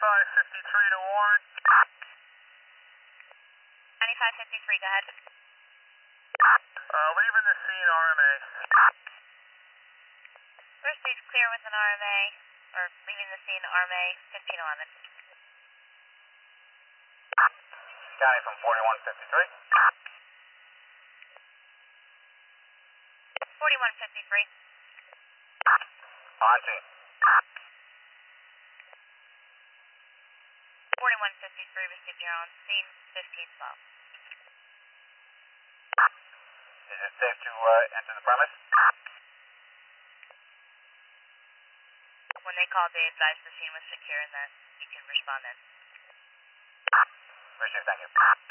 9553 to Warren. 9553, go ahead. Leaving the scene, RMA. First base clear with an RMA, or leaving the scene, RMA 1511. County from 4153. 4153. On scene. 4153 received your on scene, 1512. Is it safe to enter the premise? When they called, they advised the scene was secure and that you can respond then. Appreciate it, thank you.